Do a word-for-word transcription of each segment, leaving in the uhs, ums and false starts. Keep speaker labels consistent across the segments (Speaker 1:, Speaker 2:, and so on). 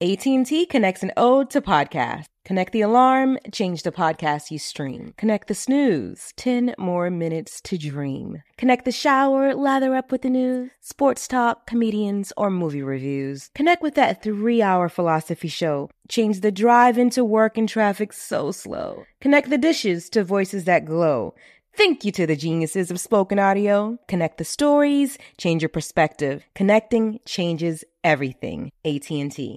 Speaker 1: A T and T connects an ode to podcasts. Connect the alarm, change the podcast you stream. Connect the snooze, ten more minutes to dream. Connect the shower, lather up with the news, sports talk, comedians, or movie reviews. Connect with that three-hour philosophy show. Change the drive into work and traffic so slow. Connect the dishes to voices that glow. Thank you to the geniuses of spoken audio. Connect the stories, change your perspective. Connecting changes everything. A T and T.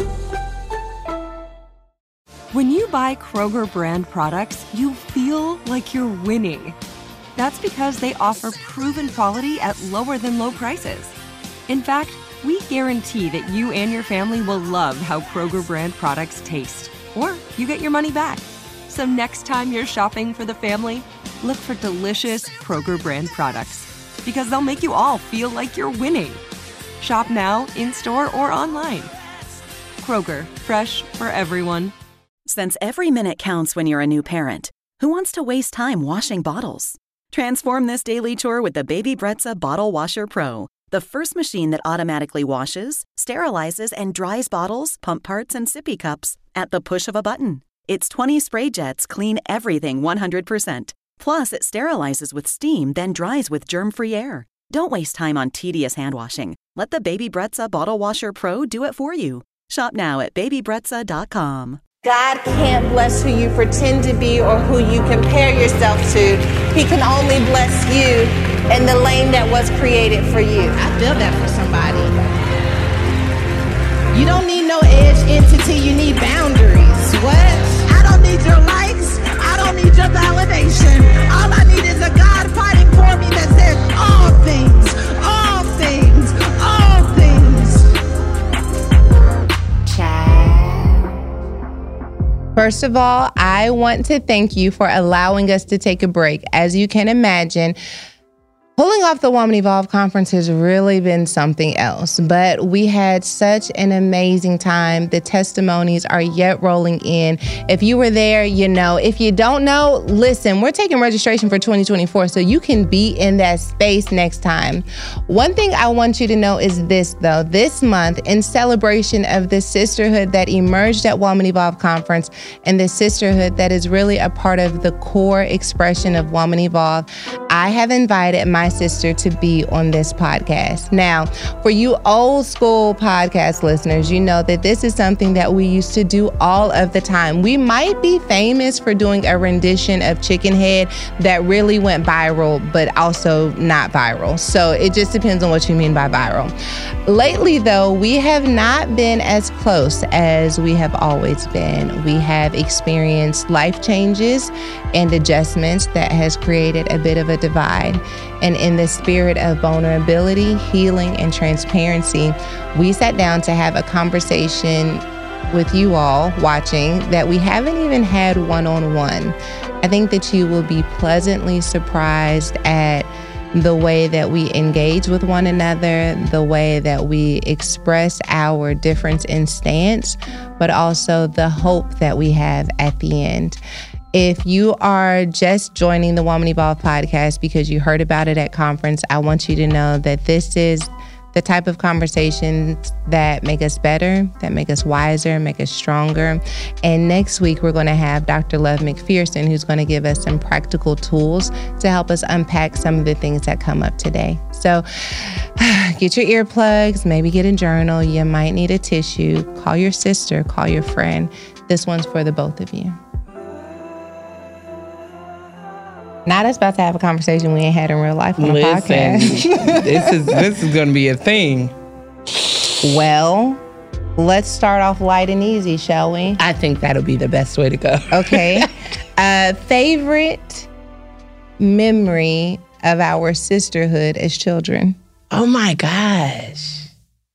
Speaker 2: When you buy Kroger brand products, you feel like you're winning. That's because they offer proven quality at lower than low prices. In fact, we guarantee that you and your family will love how Kroger brand products taste, or you get your money back. So next time you're shopping for the family, look for delicious Kroger brand products, because they'll make you all feel like you're winning. Shop now, in-store, or online. Kroger, fresh for everyone.
Speaker 3: Since every minute counts when you're a new parent, who wants to waste time washing bottles? Transform this daily chore with the Baby Brezza Bottle Washer Pro, the first machine that automatically washes, sterilizes, and dries bottles, pump parts, and sippy cups at the push of a button. Its twenty spray jets clean everything one hundred percent. Plus, it sterilizes with steam, then dries with germ-free air. Don't waste time on tedious hand washing. Let the Baby Brezza Bottle Washer Pro do it for you. Shop now at baby brezza dot com.
Speaker 4: God can't bless who you pretend to be or who you compare yourself to. He can only bless you in the lane that was created for you.
Speaker 5: I feel that for somebody. You don't need no edge entity, you need boundaries. What? I don't need your likes. I don't need your validation. All I need is a God fighting for me that says all things, all things, all things.
Speaker 6: Child. First of all, I want to thank you for allowing us to take a break. As you can imagine, pulling off the Woman Evolve Conference has really been something else, but we had such an amazing time. The testimonies are yet rolling in. If you were there, you know. If you don't know, listen, we're taking registration for twenty twenty-four, so you can be in that space next time. One thing I want you to know is this, though. This month, in celebration of the sisterhood that emerged at Woman Evolve Conference and the sisterhood that is really a part of the core expression of Woman Evolve, I have invited my sister to be on this podcast. Now, for you old school podcast listeners, you know that this is something that we used to do all of the time. We might be famous for doing a rendition of Chicken Head that really went viral, but also not viral. So it just depends on what you mean by viral. Lately, though, we have not been as close as we have always been. We have experienced life changes and adjustments that has created a bit of a divide. And in the spirit of vulnerability, healing, and transparency, we sat down to have a conversation with you all watching that we haven't even had one-on-one. I think that you will be pleasantly surprised at the way that we engage with one another, the way that we express our difference in stance, but also the hope that we have at the end. If you are just joining the Woman Evolve podcast because you heard about it at conference, I want you to know that this is the type of conversations that make us better, that make us wiser, make us stronger. And next week, we're going to have Doctor Love McPherson, who's going to give us some practical tools to help us unpack some of the things that come up today. So get your earplugs, maybe get a journal. You might need a tissue. Call your sister, call your friend. This one's for the both of you. Now that's about to have a conversation we ain't had in real life on a
Speaker 7: Listen,
Speaker 6: podcast.
Speaker 7: this is this is going to be a thing.
Speaker 6: Well, let's start off light and easy, shall we?
Speaker 7: I think that'll be the best way to go.
Speaker 6: Okay. uh, favorite memory of our sisterhood as children?
Speaker 7: Oh my gosh.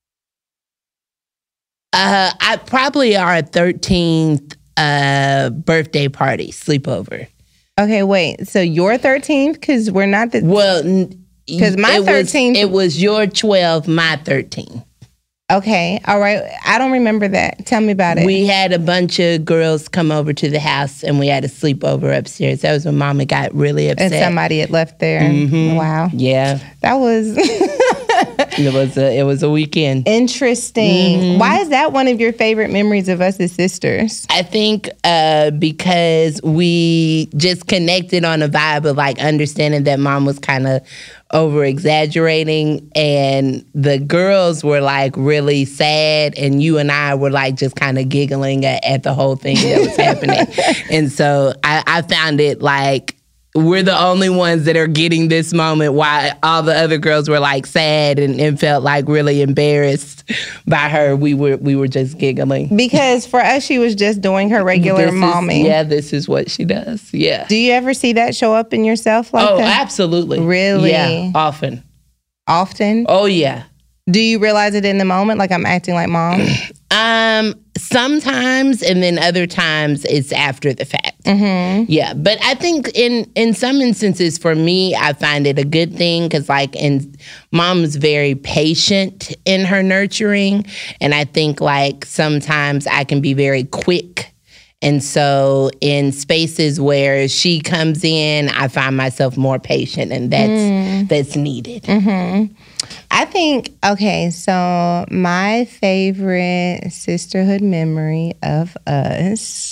Speaker 7: Uh, I probably our thirteenth uh, birthday party sleepover.
Speaker 6: Okay, wait. So your thirteenth? Because we're not the...
Speaker 7: Well,
Speaker 6: because my thirteenth...
Speaker 7: It was your twelve, my thirteen.
Speaker 6: Okay, all right. I don't remember that. Tell me about it.
Speaker 7: We had a bunch of girls come over to the house, and we had a sleepover upstairs. That was when Mama got really upset.
Speaker 6: And somebody had left there.
Speaker 7: Mm-hmm.
Speaker 6: Wow.
Speaker 7: Yeah.
Speaker 6: That was...
Speaker 7: It was a it was a weekend.
Speaker 6: Interesting.
Speaker 7: Mm-hmm.
Speaker 6: Why is that one of your favorite memories of us as sisters?
Speaker 7: I think uh, because we just connected on a vibe of like understanding that mom was kind of over exaggerating, and the girls were like really sad, and you and I were like just kind of giggling at, at the whole thing that was happening. And so I, I found it like we're the only ones that are getting this moment while all the other girls were like sad and, and felt like really embarrassed by her. We were we were just giggling.
Speaker 6: Because for us, she was just doing her regular
Speaker 7: This is-
Speaker 6: momming.
Speaker 7: yeah, this is what she does. Yeah.
Speaker 6: Do you ever see that show up in yourself like
Speaker 7: oh,
Speaker 6: that?
Speaker 7: absolutely.
Speaker 6: Really?
Speaker 7: Yeah, often.
Speaker 6: Often?
Speaker 7: Oh, yeah.
Speaker 6: Do you realize it in the moment, like I'm acting like mom?
Speaker 7: Um, sometimes, and then other times it's after the fact.
Speaker 6: Mm-hmm.
Speaker 7: Yeah, but I think in in some instances, for me, I find it a good thing because, like, in mom's very patient in her nurturing, and I think like sometimes I can be very quick. And so in spaces where she comes in, I find myself more patient, and that's
Speaker 6: Mm.
Speaker 7: that's needed.
Speaker 6: Mm-hmm. I think, okay, so my favorite sisterhood memory of us,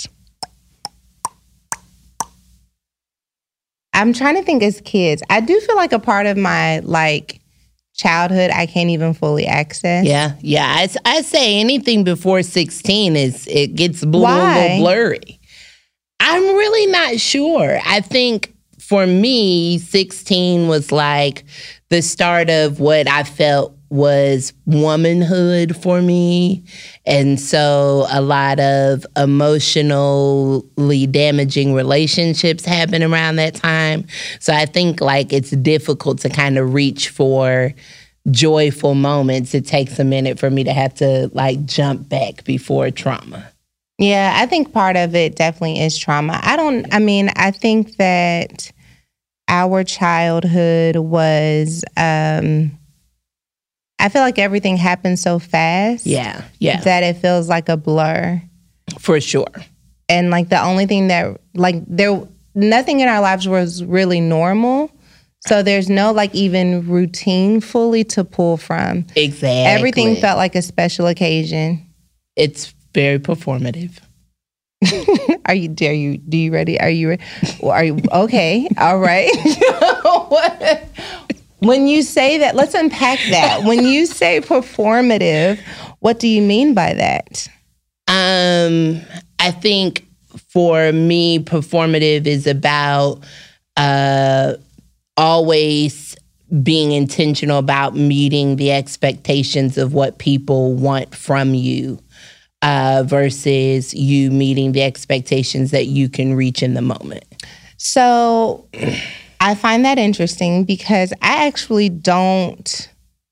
Speaker 6: I'm trying to think as kids. I do feel like a part of my, like, childhood I can't even fully access.
Speaker 7: Yeah, yeah. I, I say anything before sixteen is it gets bl- a
Speaker 6: Why?
Speaker 7: little blurry. I'm really not sure. I think for me, sixteen was like the start of what I felt was womanhood for me. And so a lot of emotionally damaging relationships happened around that time. So I think like it's difficult to kind of reach for joyful moments. It takes a minute for me to have to like jump back before trauma.
Speaker 6: Yeah, I think part of it definitely is trauma. I don't, I mean, I think that our childhood was, um, I feel like everything happened so fast.
Speaker 7: Yeah, yeah.
Speaker 6: That it feels like a blur.
Speaker 7: For sure.
Speaker 6: And like the only thing that, like, there, nothing in our lives was really normal. So there's no like even routine fully to pull from.
Speaker 7: Exactly.
Speaker 6: Everything felt like a special occasion.
Speaker 7: It's very performative.
Speaker 6: Are you? Are you? Do you ready? Are you? Are you? Okay. All right. What? When you say that, let's unpack that. When you say performative, what do you mean by that?
Speaker 7: Um, I think for me, performative is about uh, always being intentional about meeting the expectations of what people want from you. Uh, versus you meeting the expectations that you can reach in the moment.
Speaker 6: So I find that interesting because I actually don't,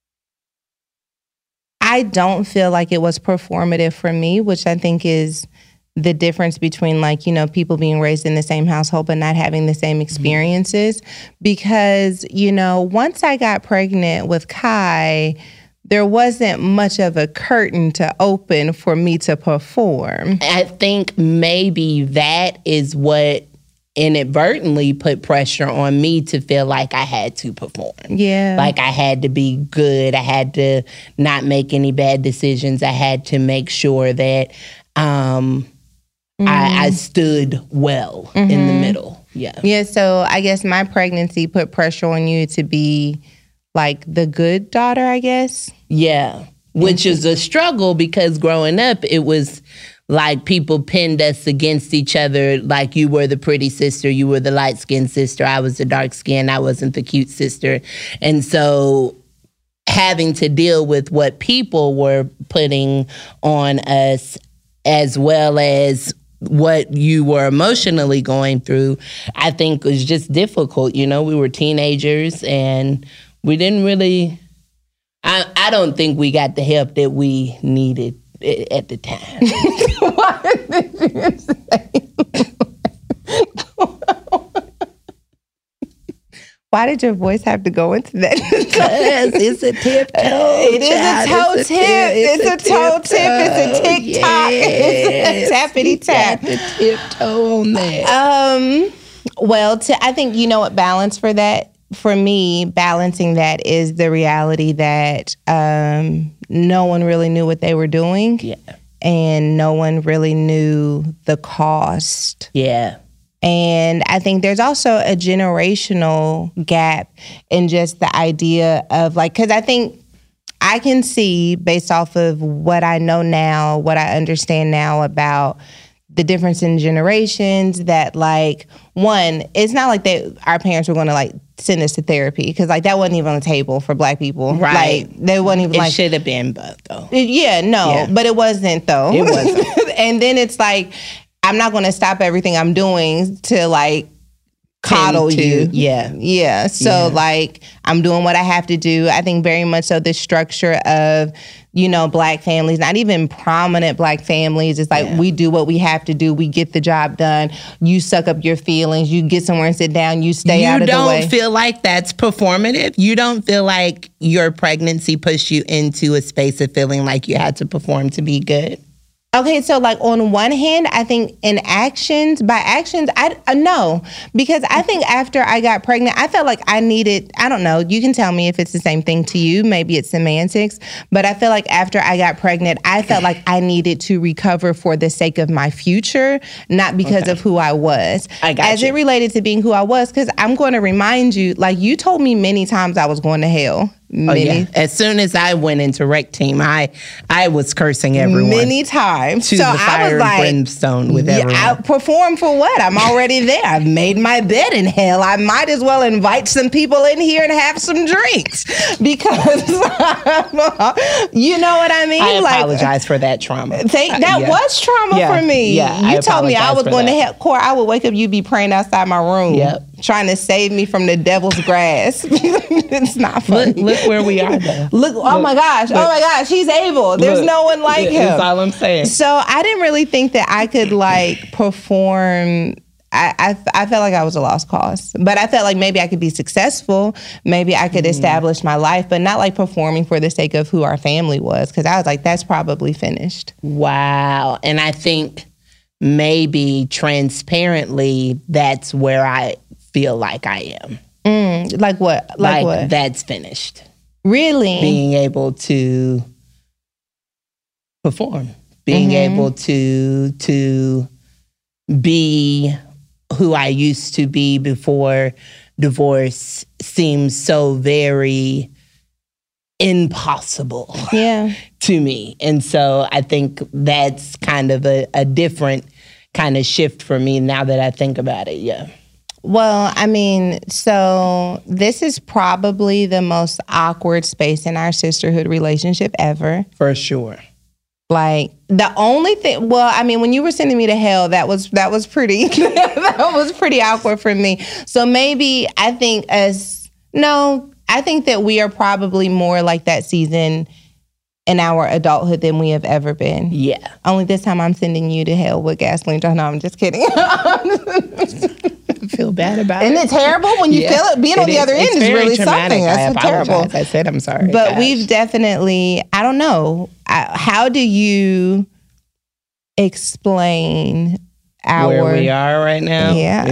Speaker 6: I don't feel like it was performative for me, which I think is the difference between like, you know, people being raised in the same household but not having the same experiences. Mm-hmm. Because, you know, once I got pregnant with Kai, there wasn't much of a curtain to open for me to perform.
Speaker 7: I think maybe that is what inadvertently put pressure on me to feel like I had to perform.
Speaker 6: Yeah.
Speaker 7: Like I had to be good. I had to not make any bad decisions. I had to make sure that um, mm. I, I stood well mm-hmm. in the middle. Yeah.
Speaker 6: Yeah, so I guess my pregnancy put pressure on you to be like the good daughter, I guess.
Speaker 7: Yeah, which is a struggle because growing up, it was like people pinned us against each other. Like you were the pretty sister, you were the light-skinned sister, I was the dark-skinned, I wasn't the cute sister. And so having to deal with what people were putting on us as well as what you were emotionally going through, I think was just difficult. You know, we were teenagers and we didn't really, I, I don't think we got the help that we needed at the time.
Speaker 6: What did you say? Why did your voice have to go into that?
Speaker 7: Because it's a tiptoe.
Speaker 6: It is a toe tip. It's a toe tip. It's a tick-tock. It's a tappity tap.
Speaker 7: You got the tiptoe on that.
Speaker 6: Um, well, to, I think, you know what, balance for that for me, balancing that is the reality that um, no one really knew what they were doing.
Speaker 7: Yeah.
Speaker 6: And no one really knew the cost.
Speaker 7: Yeah.
Speaker 6: And I think there's also a generational gap in just the idea of like, because I think I can see based off of what I know now, what I understand now about the difference in generations that like, one, it's not like that our parents were going to like send us to therapy because like that wasn't even on the table for Black people.
Speaker 7: Right.
Speaker 6: Like they wasn't even
Speaker 7: it
Speaker 6: like. It
Speaker 7: should have been, but though.
Speaker 6: Yeah, no,
Speaker 7: Yeah.
Speaker 6: but it wasn't though.
Speaker 7: It wasn't.
Speaker 6: And then it's like, I'm not going to stop everything I'm doing to like coddle
Speaker 7: Tend to-
Speaker 6: you.
Speaker 7: Yeah.
Speaker 6: Yeah. So
Speaker 7: Yeah.
Speaker 6: like I'm doing what I have to do. I think very much so the structure of, you know, Black families, not even prominent Black families. It's like
Speaker 7: Yeah.
Speaker 6: we do what we have to do. We get the job done. You suck up your feelings. You get somewhere and sit down. You stay
Speaker 7: You
Speaker 6: out of the way.
Speaker 7: don't feel like that's performative. You don't feel like your pregnancy pushed you into a space of feeling like you had to perform to be good.
Speaker 6: Okay, so like on one hand, I think in actions, by actions, I uh, no, because I think after I got pregnant, I felt like I needed, I don't know, you can tell me if it's the same thing to you, maybe it's semantics, but I feel like after I got pregnant, I felt like I needed to recover for the sake of my future, not because
Speaker 7: Okay.
Speaker 6: of who I was.
Speaker 7: I got
Speaker 6: As
Speaker 7: you.
Speaker 6: it related to being who I was, because I'm going to remind you, like you told me many times I was going to hell. Many,
Speaker 7: Oh, yeah. As soon as I went into rec team, I I was cursing everyone.
Speaker 6: many times.
Speaker 7: To
Speaker 6: so
Speaker 7: the
Speaker 6: I
Speaker 7: fire
Speaker 6: was
Speaker 7: and
Speaker 6: like,
Speaker 7: brimstone with
Speaker 6: yeah,
Speaker 7: everyone.
Speaker 6: I perform for what? I'm already there. I've made my bed in hell. I might as well invite some people in here and have some drinks because you know what I mean.
Speaker 7: I
Speaker 6: Like,
Speaker 7: apologize for that trauma.
Speaker 6: Thank, that
Speaker 7: Yeah.
Speaker 6: was trauma
Speaker 7: Yeah.
Speaker 6: for me.
Speaker 7: Yeah,
Speaker 6: you
Speaker 7: I
Speaker 6: told me I
Speaker 7: apologize
Speaker 6: was
Speaker 7: for
Speaker 6: going to
Speaker 7: that.
Speaker 6: hell. Core, I would wake up, you'd be praying outside my room,
Speaker 7: Yep.
Speaker 6: trying to save me from the devil's grass. It's not funny.
Speaker 7: Look, look where we are, though.
Speaker 6: Look, oh my gosh, oh my gosh, he's able. There's
Speaker 7: Look,
Speaker 6: no one like him.
Speaker 7: That's all I'm saying.
Speaker 6: So I didn't really think that I could like perform. I, I I felt like I was a lost cause, but I felt like maybe I could be successful. Maybe I could establish my life, but not like performing for the sake of who our family was. Because I was like, that's probably finished.
Speaker 7: Wow. And I think maybe transparently, that's where I feel like I am.
Speaker 6: Mm, like what? Like,
Speaker 7: Like,
Speaker 6: what?
Speaker 7: that's finished.
Speaker 6: Really?
Speaker 7: Being able to perform, being
Speaker 6: Mhm.
Speaker 7: able to to be who I used to be before divorce seems so very impossible
Speaker 6: Yeah.
Speaker 7: to me. And so I think that's kind of a, a different kind of shift for me now that I think about it. Yeah.
Speaker 6: Well, I mean, so this is probably the most awkward space in our sisterhood relationship ever.
Speaker 7: For sure.
Speaker 6: Like the only thing, well, I mean, when you were sending me to hell, that was that was pretty that was pretty awkward for me. So maybe I think as no, I think that we are probably more like that season in our adulthood than we have ever been.
Speaker 7: Yeah.
Speaker 6: Only this time I'm sending you to hell with gasoline. No, I'm just kidding.
Speaker 7: I feel bad about
Speaker 6: Isn't
Speaker 7: it.
Speaker 6: it terrible when you
Speaker 7: Yeah.
Speaker 6: feel it? Being on
Speaker 7: It
Speaker 6: the
Speaker 7: is.
Speaker 6: other
Speaker 7: It's
Speaker 6: end is
Speaker 7: very
Speaker 6: really
Speaker 7: traumatic.
Speaker 6: something. That's
Speaker 7: I
Speaker 6: terrible.
Speaker 7: apologize. I said I'm sorry.
Speaker 6: But
Speaker 7: Gosh.
Speaker 6: we've definitely, I don't know, I, how do you explain our...
Speaker 7: where we are right now.
Speaker 6: Yeah.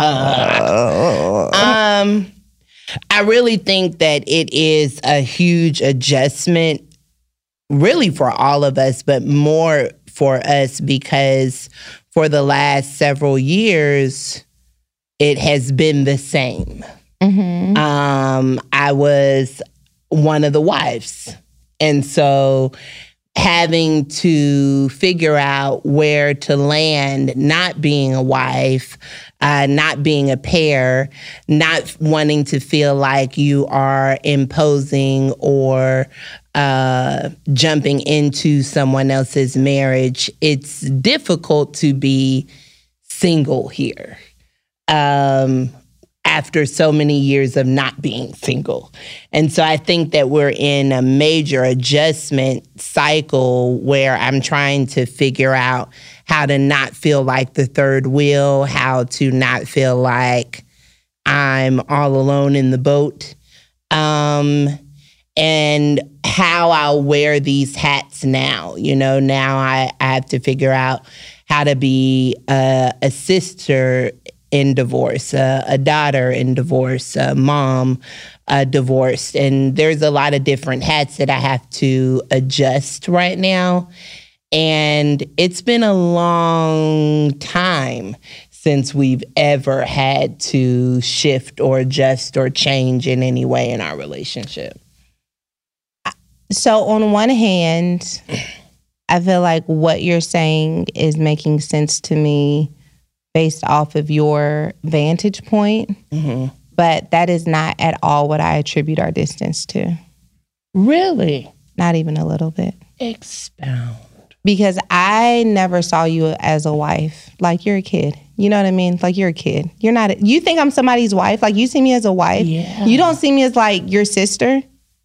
Speaker 7: Yeah. Um, I really think that it is a huge adjustment, really for all of us, but more for us because for the last several years, it has been the same.
Speaker 6: Mhm.
Speaker 7: Um, I was one of the wives. And so having to figure out where to land, not being a wife, uh, not being a pair, not wanting to feel like you are imposing or uh, jumping into someone else's marriage. It's difficult to be single here. Um, after so many years of not being single. And so I think that we're in a major adjustment cycle where I'm trying to figure out how to not feel like the third wheel, how to not feel like I'm all alone in the boat, um, and how I'll wear these hats now. You know, now I, I have to figure out how to be a, a sister in divorce, uh, a daughter in divorce, a mom uh, divorced. And there's a lot of different hats that I have to adjust right now. And it's been a long time since we've ever had to shift or adjust or change in any way in our relationship.
Speaker 6: So on one hand, I feel like what you're saying is making sense to me based off of your vantage point, mm-hmm. but that is not at all what I attribute our distance to.
Speaker 7: Really?
Speaker 6: Not even a little bit.
Speaker 7: Expound.
Speaker 6: Because I never saw you as a wife. Like, you're a kid. You know what I mean? Like, you're a kid. You're not, a, you think I'm somebody's wife? Like, you see me as a wife?
Speaker 7: Yeah.
Speaker 6: You don't see me as, like, your sister?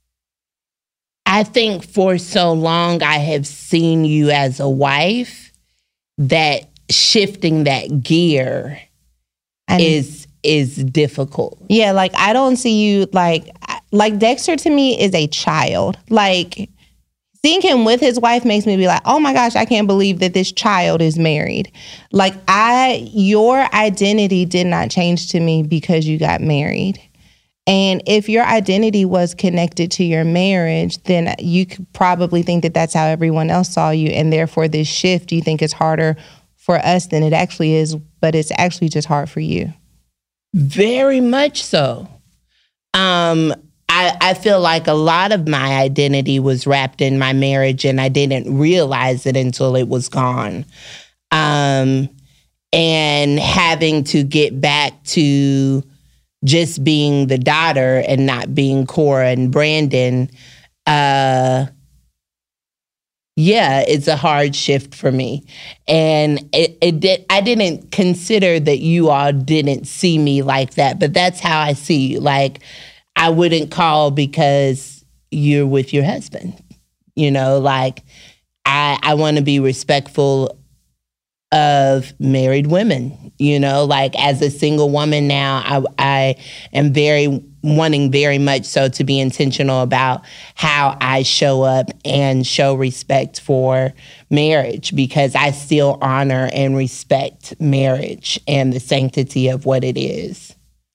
Speaker 7: I think for so long I have seen you as a wife that shifting that gear and is is difficult.
Speaker 6: Yeah, like, I don't see you, like, like, Dexter to me is a child. Like, seeing him with his wife makes me be like, oh my gosh, I can't believe that this child is married. Like, I, your identity did not change to me because you got married. And if your identity was connected to your marriage, then you could probably think that that's how everyone else saw you. And therefore, this shift, you think it's harder for us than it actually is, but it's actually just hard for you.
Speaker 7: Very much so. Um, I, I feel like a lot of my identity was wrapped in my marriage, and I didn't realize it until it was gone. Um, and having to get back to just being the daughter and not being Cora and Brandon, uh, yeah, it's a hard shift for me. And it, it did, I didn't consider that you all didn't see me like that, but that's how I see you. Like, I wouldn't call because you're with your husband. You know, like, I, I want to be respectful of married women, you know, like, as a single woman now, I, I am very wanting very much so to be intentional about how I show up and show respect for marriage, because I still honor and respect marriage and the sanctity of what it is.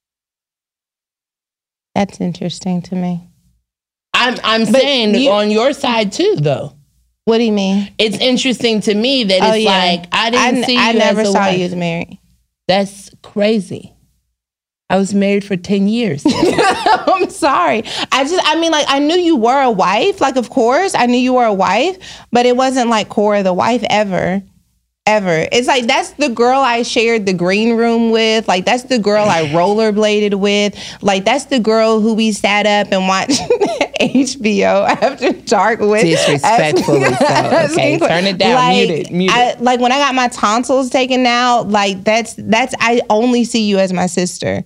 Speaker 6: That's interesting to me.
Speaker 7: I'm I'm
Speaker 6: But
Speaker 7: saying
Speaker 6: you-
Speaker 7: on your side too, though.
Speaker 6: What do you mean?
Speaker 7: It's interesting to me that it's
Speaker 6: Oh, yeah.
Speaker 7: like, I didn't
Speaker 6: I,
Speaker 7: see you
Speaker 6: I never
Speaker 7: as a
Speaker 6: saw
Speaker 7: wife.
Speaker 6: you as married.
Speaker 7: That's crazy. I was married for ten years.
Speaker 6: I'm sorry. I just, I mean, like, I knew you were a wife. Like, of course, I knew you were a wife, but it wasn't like Cora the wife ever. Ever. It's like, that's the girl I shared the green room with. Like, that's the girl I rollerbladed with. Like, that's the girl who we sat up and watched H B O after dark with.
Speaker 7: Disrespectfully so. Okay, turn it down.
Speaker 6: Like,
Speaker 7: Mute it. Mute
Speaker 6: I,
Speaker 7: it.
Speaker 6: like, when I got my tonsils taken out, like, that's, that's, I only see you as my sister.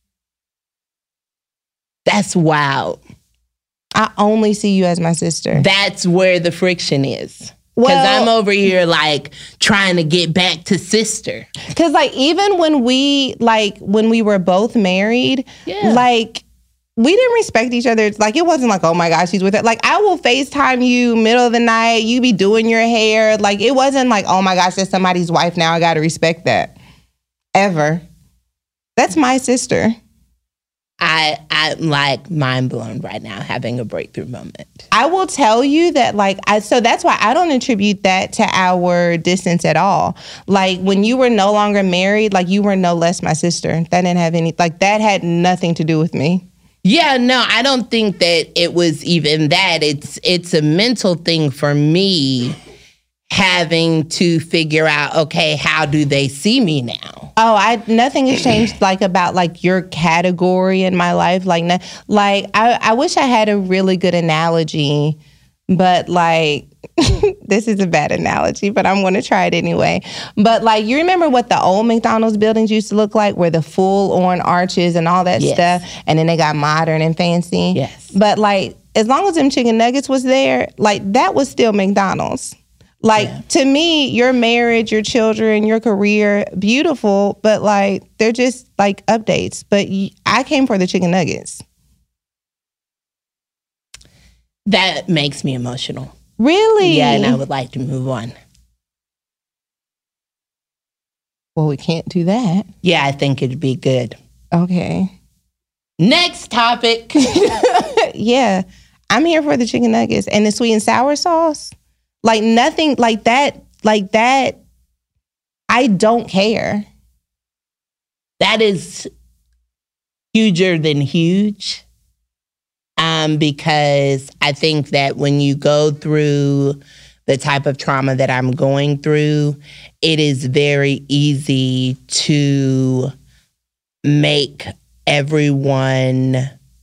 Speaker 7: That's wild.
Speaker 6: I only see you as my sister.
Speaker 7: That's where the friction is. Because
Speaker 6: Well-
Speaker 7: I'm over here, like, trying to get back to sister.
Speaker 6: Cause like, even when we like when we were both married,
Speaker 7: Yeah.
Speaker 6: like, we didn't respect each other. It's like, it wasn't like, oh my gosh, she's with it. Like, I will FaceTime you middle of the night, you be doing your hair. Like, it wasn't like, oh my gosh, that's somebody's wife now, I gotta respect that. Ever. That's my sister.
Speaker 7: I, I'm like mind blown right now, having a breakthrough moment.
Speaker 6: I will tell you that, like, I, so that's why I don't attribute that to our distance at all. Like, when you were no longer married, like, you were no less my sister. That didn't have any, like, that had nothing to do with me.
Speaker 7: Yeah, no, I don't think that it was even that. It's it's a mental thing for me, having to figure out, okay, how do they see me now?
Speaker 6: Oh, I nothing has changed, like, about, like, your category in my life. Like, no, like I, I wish I had a really good analogy, but, like, this is a bad analogy, but I'm going to try it anyway. But, like, you remember what the old McDonald's buildings used to look like, where the full-on arches and all that
Speaker 7: Yes.
Speaker 6: stuff, and then they got modern and fancy?
Speaker 7: Yes.
Speaker 6: But, like, as long as them chicken nuggets was there, like, that was still McDonald's. Like,
Speaker 7: Yeah.
Speaker 6: to me, your marriage, your children, your career, beautiful, but, like, they're just, like, updates. But y- I came for the chicken nuggets.
Speaker 7: That makes me emotional.
Speaker 6: Really?
Speaker 7: Yeah, and I would like to move on.
Speaker 6: Well, we can't do that.
Speaker 7: Yeah, I think it'd be good.
Speaker 6: Okay.
Speaker 7: Next topic.
Speaker 6: Yeah. I'm here for the chicken nuggets and the sweet and sour sauce. Like nothing like that, like that. I don't care.
Speaker 7: That is huger than huge. Um, because I think that when you go through the type of trauma that I'm going through, it is very easy to make everyone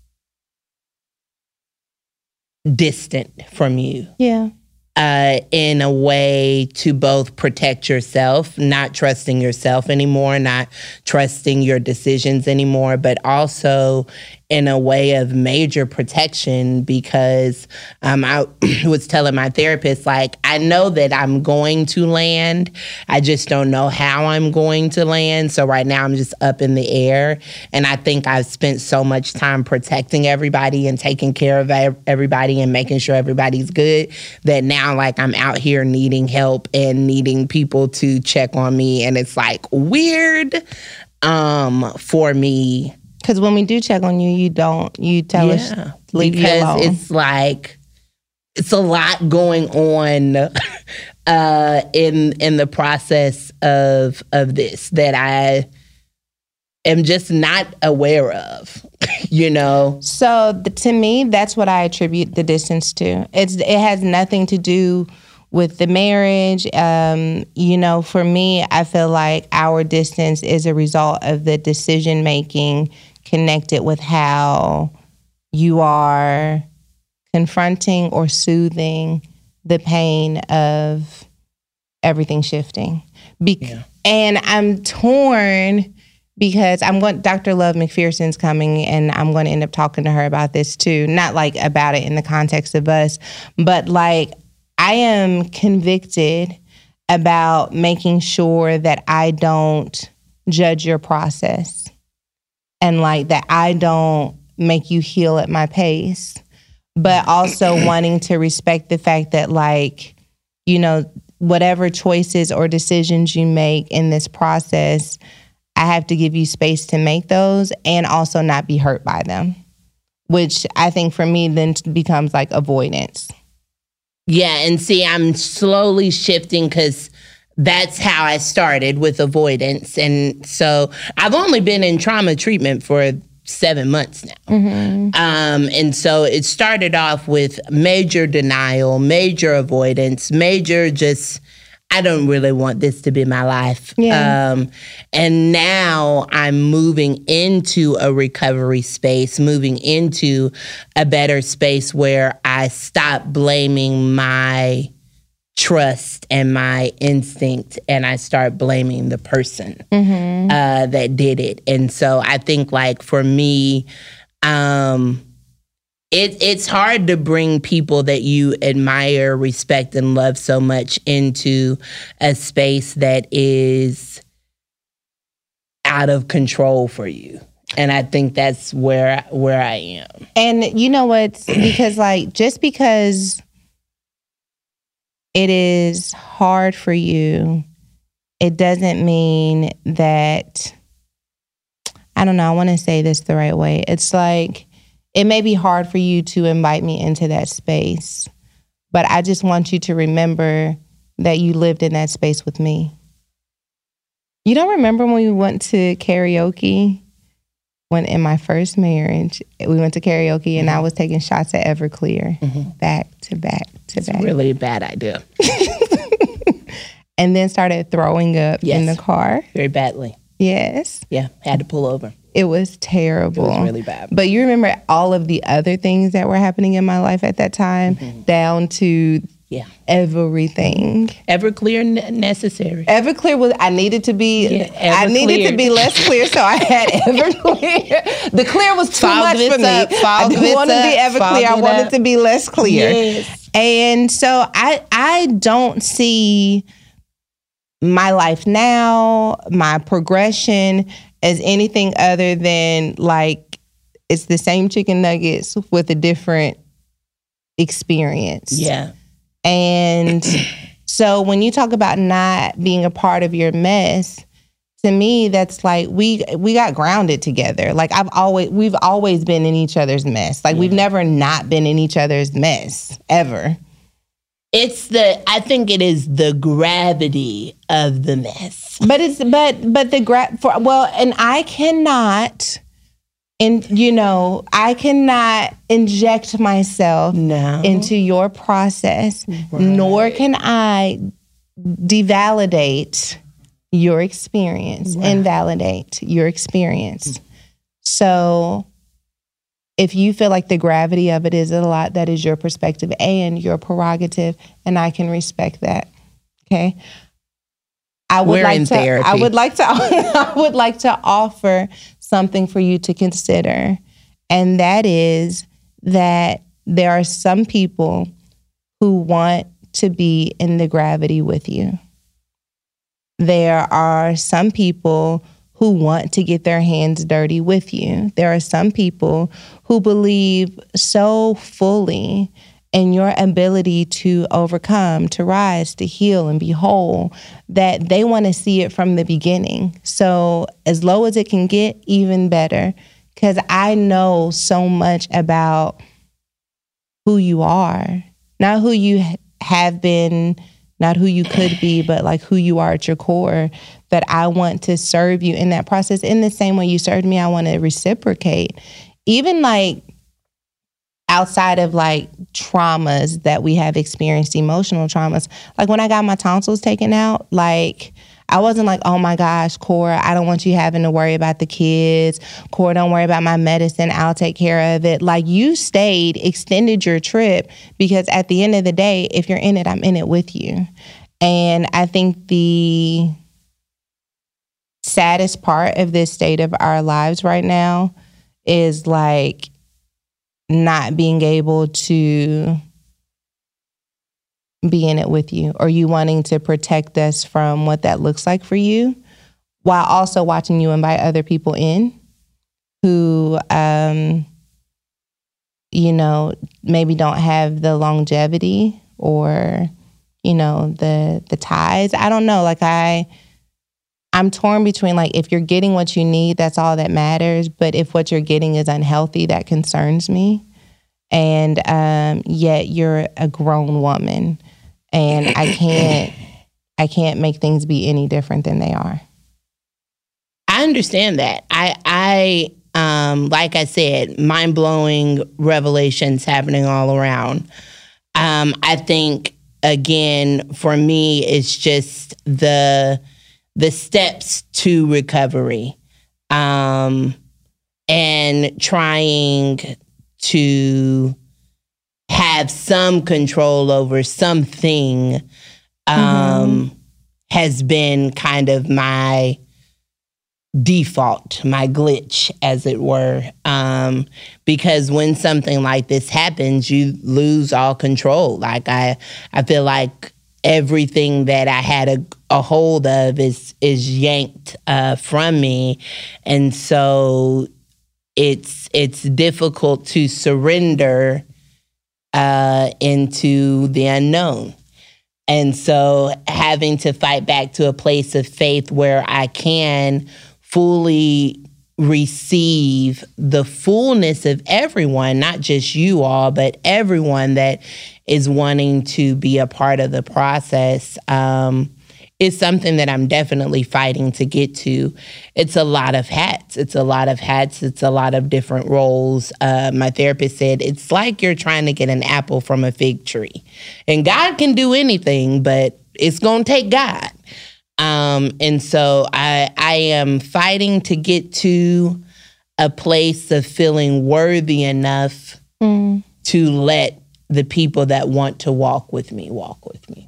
Speaker 7: distant from you.
Speaker 6: Yeah.
Speaker 7: Uh, in a way to both protect yourself, not trusting yourself anymore, not trusting your decisions anymore, but also in a way of major protection because um, I was telling my therapist, like, I know that I'm going to land. I just don't know how I'm going to land. So right now I'm just up in the air. And I think I've spent so much time protecting everybody and taking care of everybody and making sure everybody's good that now, like, I'm out here needing help and needing people to check on me. And it's, like, weird um, for me.
Speaker 6: Because when we do check on you, you don't, you tell
Speaker 7: yeah,
Speaker 6: us, leave
Speaker 7: because
Speaker 6: you alone.
Speaker 7: It's like, it's a lot going on uh, in in the process of of this that I am just not aware of, you know?
Speaker 6: So the, to me, that's what I attribute the distance to. It's It has nothing to do with the marriage. Um, you know, for me, I feel like our distance is a result of the decision-making connected with how you are confronting or soothing the pain of everything shifting. Be- yeah. And I'm torn because I'm going. Doctor Love McPherson's coming, and I'm going to end up talking to her about this too. Not like about it in the context of us, but like I am convicted about making sure that I don't judge your process. And like that I don't make you heal at my pace, but also wanting to respect the fact that, like, you know, whatever choices or decisions you make in this process, I have to give you space to make those and also not be hurt by them, which I think for me then becomes like avoidance.
Speaker 7: Yeah, and see, I'm slowly shifting because that's how I started with avoidance. And so I've only been in trauma treatment for seven months now. Mm-hmm. Um, and so it started off with major denial, major avoidance, major just, I don't really want this to be my life.
Speaker 6: Yeah.
Speaker 7: Um, and now I'm moving into a recovery space, moving into a better space where I stop blaming my trust and my instinct, and I start blaming the person mm-hmm. uh, that did it. And so I think, like, for me, um, it, it's hard to bring people that you admire, respect, and love so much into a space that is out of control for you. And I think that's where where I am.
Speaker 6: And you know what? Because, like, just because it is hard for you, it doesn't mean that, I don't know, I want to say this the right way. It's like, it may be hard for you to invite me into that space, but I just want you to remember that you lived in that space with me. You don't remember when we went to karaoke? When in my first marriage, we went to karaoke and mm-hmm. I was taking shots at Everclear mm-hmm. back to back to
Speaker 7: it's
Speaker 6: back.
Speaker 7: It's really a bad idea.
Speaker 6: And then started throwing up yes. in the car.
Speaker 7: Very badly.
Speaker 6: Yes.
Speaker 7: Yeah, had to pull over.
Speaker 6: It was terrible.
Speaker 7: It was really bad.
Speaker 6: But you remember all of the other things that were happening in my life at that time, mm-hmm. down to
Speaker 7: yeah.
Speaker 6: everything.
Speaker 7: Everclear n- necessary.
Speaker 6: Everclear was, I needed to be, yeah, I needed to be less clear, so I had Everclear. The clear was too
Speaker 7: Fog
Speaker 6: much for me.
Speaker 7: Up,
Speaker 6: I didn't want to be Everclear. I wanted
Speaker 7: up.
Speaker 6: to be less clear.
Speaker 7: Yes.
Speaker 6: And so I, I don't see my life now, my progression, as anything other than, like, it's the same chicken nuggets with a different experience.
Speaker 7: Yeah.
Speaker 6: And so when you talk about not being a part of your mess, to me, that's like we we got grounded together. Like I've always we've always been in each other's mess. Like yeah. we've never not been in each other's mess ever.
Speaker 7: It's the I think it is the gravity of the mess.
Speaker 6: But it's but but the gra- for well, and I cannot and you know, I cannot inject myself
Speaker 7: no.
Speaker 6: into your process, right. nor can I devalidate your experience, wow. invalidate your experience. So if you feel like the gravity of it is a lot, that is your perspective and your prerogative, and I can respect that. Okay. I would
Speaker 7: We're
Speaker 6: like
Speaker 7: in
Speaker 6: to
Speaker 7: therapy.
Speaker 6: I would like to I would like to offer something for you to consider, and that is that there are some people who want to be in the gravity with you. There are some people who want to get their hands dirty with you. There are some people who believe so fully in your ability to overcome, to rise, to heal, and be whole that they want to see it from the beginning. So as low as it can get, even better. Because I know so much about who you are, not who you have been, not who you could be, but like who you are at your core, that I want to serve you in that process. In the same way you served me, I want to reciprocate. Even like outside of like traumas that we have experienced, emotional traumas, like when I got my tonsils taken out, like I wasn't like, oh my gosh, Cora, I don't want you having to worry about the kids. Cora, don't worry about my medicine. I'll take care of it. Like you stayed, extended your trip, because at the end of the day, if you're in it, I'm in it with you. And I think the saddest part of this state of our lives right now is like not being able to be in it with you, or you wanting to protect us from what that looks like for you, while also watching you invite other people in who, um, you know, maybe don't have the longevity or, you know, the the ties. I don't know. Like I, I'm torn between like, if you're getting what you need, that's all that matters. But if what you're getting is unhealthy, that concerns me. And um, yet you're a grown woman. And I can't, I can't make things be any different than they are.
Speaker 7: I understand that. I, I, um, like I said, mind-blowing revelations happening all around. Um, I think again, for me, it's just the the steps to recovery, um, and trying to have some control over something um, mm-hmm. has been kind of my default, my glitch, as it were. Um, because when something like this happens, you lose all control. Like I, I feel like everything that I had a, a hold of is is yanked uh, from me, and so it's it's difficult to surrender Uh, into the unknown. And so having to fight back to a place of faith where I can fully receive the fullness of everyone, not just you all, but everyone that is wanting to be a part of the process, um, is something that I'm definitely fighting to get to. It's a lot of hats. It's a lot of hats. It's a lot of different roles. Uh, my therapist said, it's like you're trying to get an apple from a fig tree. And God can do anything, but it's going to take God. Um, and so I, I am fighting to get to a place of feeling worthy enough mm. to let the people that want to walk with me walk with me.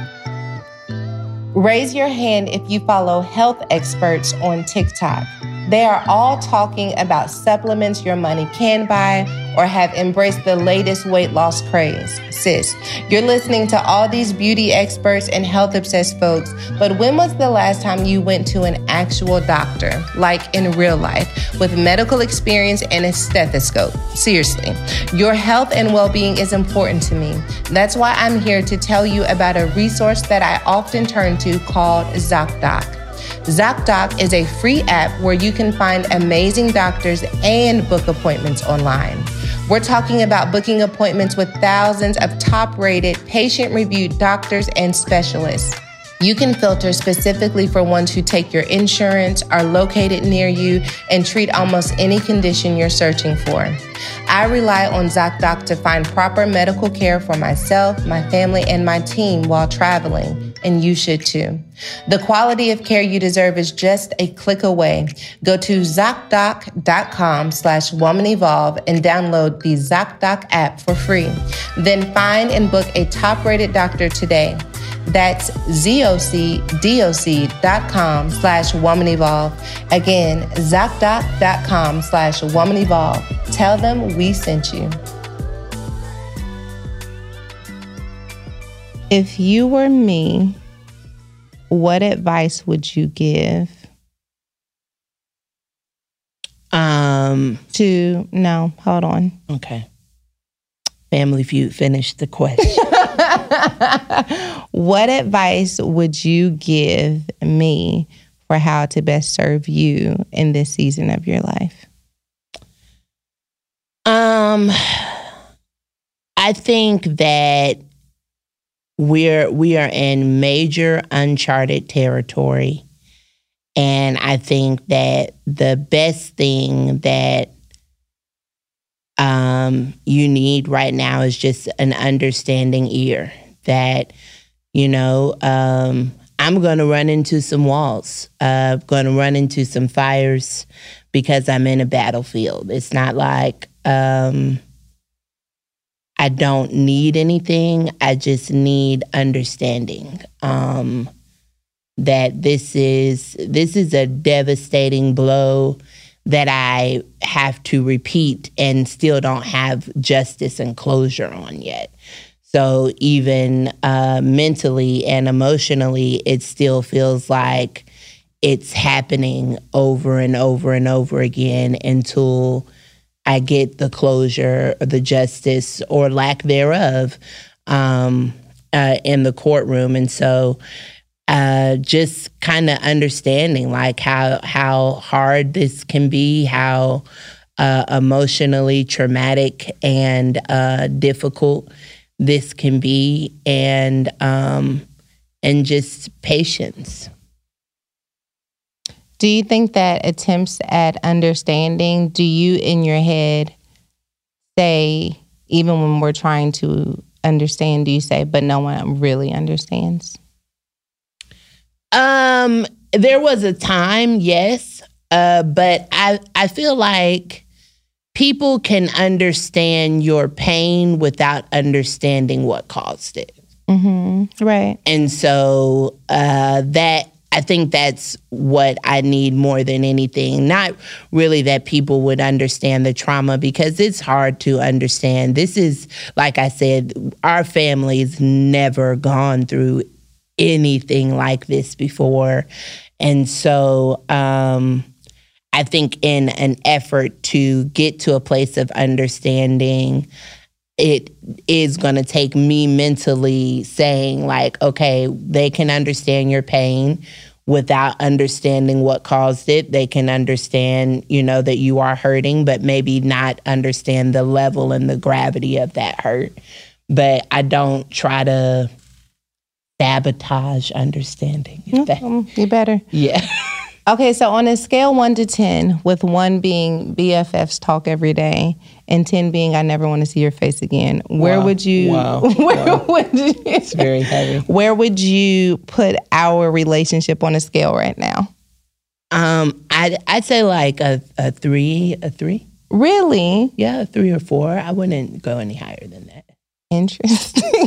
Speaker 6: Raise your hand if you follow health experts on TikTok. They are all talking about supplements your money can buy or have embraced the latest weight loss craze. Sis, you're listening to all these beauty experts and health-obsessed folks, but when was the last time you went to an actual doctor, like in real life, with medical experience and a stethoscope? Seriously, your health and well-being is important to me. That's why I'm here to tell you about a resource that I often turn to called ZocDoc. ZocDoc is a free app where you can find amazing doctors and book appointments online. We're talking about booking appointments with thousands of top-rated, patient-reviewed doctors and specialists. You can filter specifically for ones who take your insurance, are located near you, and treat almost any condition you're searching for. I rely on ZocDoc to find proper medical care for myself, my family, and my team while traveling, and you should too. The quality of care you deserve is just a click away. Go to ZocDoc.com slash Woman Evolve and download the ZocDoc app for free. Then find and book a top-rated doctor today. That's ZocDoc.com slash Woman Evolve. Again, ZocDoc.com slash Woman Evolve. Tell them we sent you. If you were me, what advice would you give?
Speaker 7: Um,
Speaker 6: to, no, hold on.
Speaker 7: Okay. Family Feud finished the question.
Speaker 6: What advice would you give me for how to best serve you in this season of your life?
Speaker 7: Um, I think that we're we are in major uncharted territory, and I think that the best thing that um, you need right now is just an understanding ear. That, you know, um, I'm going to run into some walls. I'm uh, going to run into some fires because I'm in a battlefield. It's not like um, I don't need anything. I just need understanding um, that this is this is a devastating blow that I have to repeat and still don't have justice and closure on yet. So even uh, mentally and emotionally, it still feels like it's happening over and over and over again until I get the closure or the justice or lack thereof um, uh, in the courtroom. And so uh, just kind of understanding like how how hard this can be, how uh, emotionally traumatic and uh, difficult this can be, and um, and just patience.
Speaker 6: Do you think that attempts at understanding, do you in your head say, even when we're trying to understand, do you say, but no one really understands?
Speaker 7: Um, there was a time, yes, uh, but I I feel like people can understand your pain without understanding what caused it.
Speaker 6: Mm-hmm. Right.
Speaker 7: And so uh, that I think that's what I need more than anything. Not really that people would understand the trauma, because it's hard to understand. This is, like I said, our family's never gone through anything like this before. And so um, I think in an effort to get to a place of understanding, it is going to take me mentally saying like, okay, they can understand your pain without understanding what caused it. They can understand, you know, that you are hurting, but maybe not understand the level and the gravity of that hurt. But I don't try to sabotage understanding.
Speaker 6: Mm-hmm. You better.
Speaker 7: Yeah.
Speaker 6: Okay, so on a scale one to ten, with one being B F Fs talk every day and ten being I never want to see your face again, where
Speaker 7: wow.
Speaker 6: would you?
Speaker 7: Wow.
Speaker 6: Where
Speaker 7: wow.
Speaker 6: would you?
Speaker 7: It's very heavy.
Speaker 6: Where would you put our relationship on a scale right now?
Speaker 7: Um, I'd I'd say like a a three, a three.
Speaker 6: Really?
Speaker 7: Yeah, a three or four. I wouldn't go any higher than that.
Speaker 6: Interesting.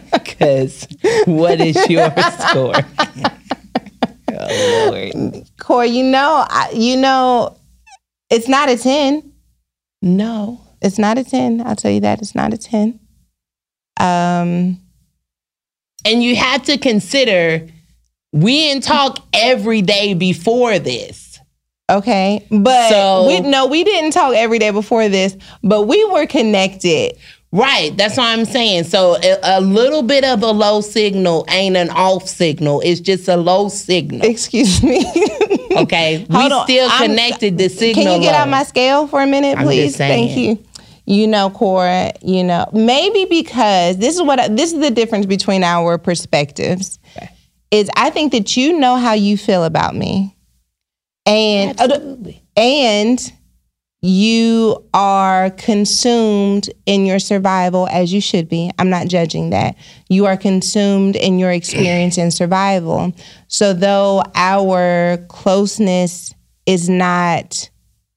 Speaker 7: Because what is your score? Oh, Lord.
Speaker 6: Corey, you know, I, you know, it's not a ten.
Speaker 7: No.
Speaker 6: It's not a ten. I'll tell you that. It's not a ten. Um,
Speaker 7: and you have to consider, we didn't talk every day before this.
Speaker 6: Okay. But
Speaker 7: so,
Speaker 6: we, no, we didn't talk every day before this, but we were connected.
Speaker 7: Right. That's what I'm saying. So a, a little bit of a low signal ain't an off signal. It's just a low signal.
Speaker 6: Excuse me.
Speaker 7: Okay. We
Speaker 6: on.
Speaker 7: still
Speaker 6: I'm,
Speaker 7: connected the signal.
Speaker 6: Can you get
Speaker 7: low.
Speaker 6: out my scale for a minute, please?
Speaker 7: I'm just saying.
Speaker 6: Thank you. You know, Cora, you know, maybe because this is what I, this is the difference between our perspectives. Okay. Is I think that you know how you feel about me. And
Speaker 7: Absolutely.
Speaker 6: And you are consumed in your survival as you should be. I'm not judging that. You are consumed in your experience in survival. So though our closeness is not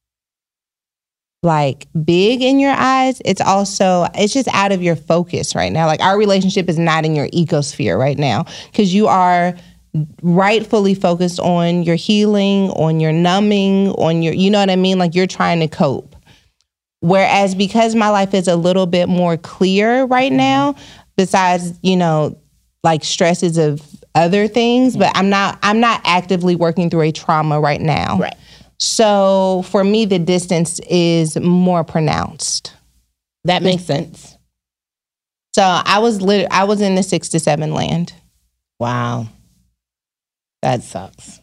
Speaker 6: like big in your eyes, it's also, it's just out of your focus right now. Like our relationship is not in your ecosphere right now because you are rightfully focused on your healing, on your numbing, on your, you know what I mean? Like you're trying to cope. Whereas because my life is a little bit more clear right now, besides, you know, like stresses of other things, but I'm not, I'm not actively working through a trauma right now.
Speaker 7: Right.
Speaker 6: So for me, the distance is more pronounced.
Speaker 7: That makes sense.
Speaker 6: So I was lit- I was in the six to seven land.
Speaker 7: Wow. That sucks.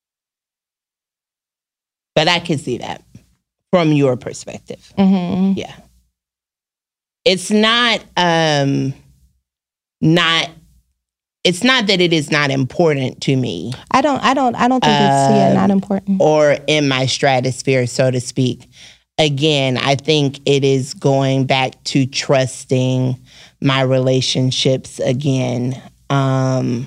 Speaker 7: But I can see that from your perspective.
Speaker 6: Mm-hmm.
Speaker 7: Yeah. It's not, um, not, it's not that it is not important to me.
Speaker 6: I don't, I don't, I don't think uh, it's yeah, not important.
Speaker 7: Or in my stratosphere, so to speak. Again, I think it is going back to trusting my relationships again. Um,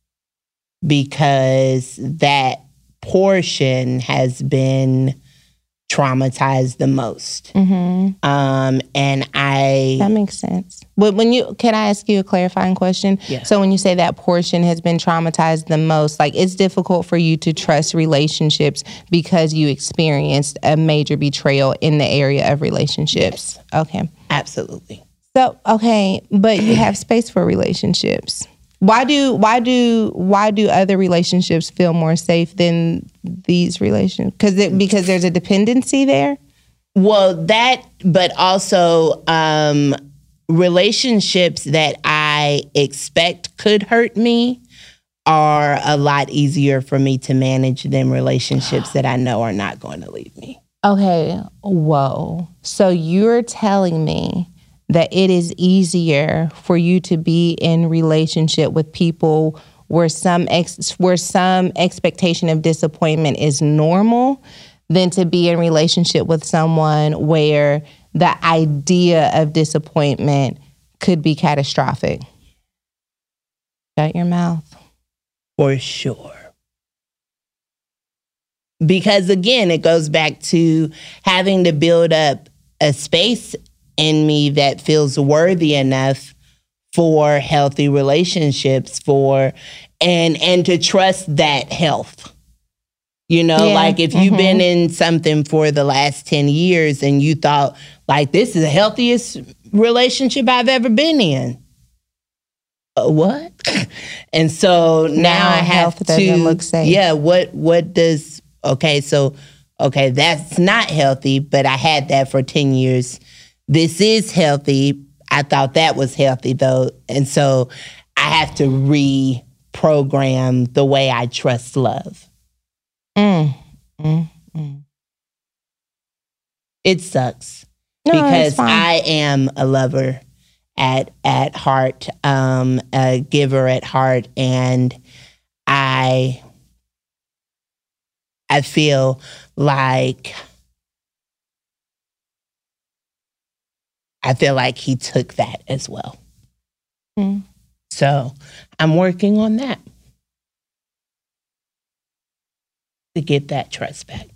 Speaker 7: because that portion has been traumatized the most.
Speaker 6: Mm-hmm.
Speaker 7: Um, and I...
Speaker 6: That makes sense. But when you, can I ask you a clarifying question?
Speaker 7: Yeah.
Speaker 6: So when you say that portion has been traumatized the most, like it's difficult for you to trust relationships because you experienced a major betrayal in the area of relationships.
Speaker 7: Yes.
Speaker 6: Okay.
Speaker 7: Absolutely.
Speaker 6: So, okay, but you have space for relationships. Why do why do why do other relationships feel more safe than these relationships? Because because there's a dependency there.
Speaker 7: Well, that, but also um, relationships that I expect could hurt me are a lot easier for me to manage than relationships that I know are not going to leave me.
Speaker 6: Okay, whoa. So you're telling me that it is easier for you to be in relationship with people where some ex- where some expectation of disappointment is normal than to be in relationship with someone where the idea of disappointment could be catastrophic. Shut your mouth.
Speaker 7: For sure. Because again, it goes back to having to build up a space in me that feels worthy enough for healthy relationships, for and and to trust that health. You know,
Speaker 6: yeah.
Speaker 7: like if you've mm-hmm. been in something for the last ten years and you thought, like, this is the healthiest relationship I've ever been in. Uh, what? And so now, now I have
Speaker 6: health
Speaker 7: to
Speaker 6: doesn't look safe.
Speaker 7: Yeah, what what does okay, so okay, that's not healthy, but I had that for ten years. This is healthy. I thought that was healthy, though. And so I have to reprogram the way I trust love.
Speaker 6: Mm, mm, mm.
Speaker 7: It sucks.
Speaker 6: No,
Speaker 7: because I am a lover at at heart, um, a giver at heart. And I, I feel like... I feel like he took that as well.
Speaker 6: Mm.
Speaker 7: So I'm working on that to get that trust back.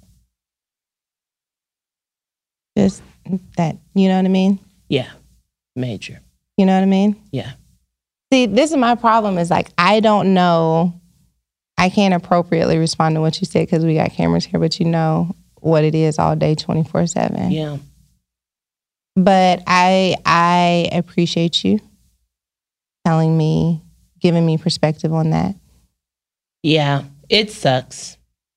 Speaker 6: Just that, you know what I mean?
Speaker 7: Yeah, major.
Speaker 6: You know what I mean?
Speaker 7: Yeah.
Speaker 6: See, this is my problem is like, I don't know, I can't appropriately respond to what you said because we got cameras here, but you know what it is all day, twenty-four seven.
Speaker 7: Yeah.
Speaker 6: But I I appreciate you telling me, giving me perspective on that.
Speaker 7: Yeah, it sucks.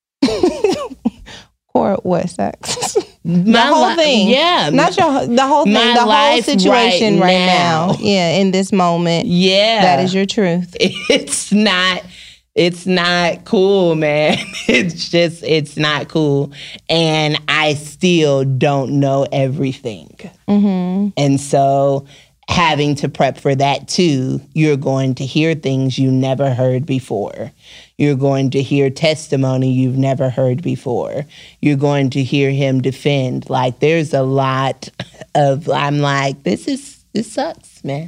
Speaker 6: Or what sucks?
Speaker 7: My
Speaker 6: the whole
Speaker 7: li-
Speaker 6: thing.
Speaker 7: Yeah.
Speaker 6: Not your, the whole thing,
Speaker 7: My
Speaker 6: the whole
Speaker 7: life
Speaker 6: situation
Speaker 7: right
Speaker 6: right now.
Speaker 7: now.
Speaker 6: Yeah, in this moment.
Speaker 7: Yeah.
Speaker 6: That is your truth.
Speaker 7: It's not, it's not cool, man. It's just, it's not cool. And I still don't know everything.
Speaker 6: Mm-hmm.
Speaker 7: And so having to prep for that too, you're going to hear things you never heard before. You're going to hear testimony you've never heard before. You're going to hear him defend. Like, there's a lot of, I'm like, this is, this sucks, man.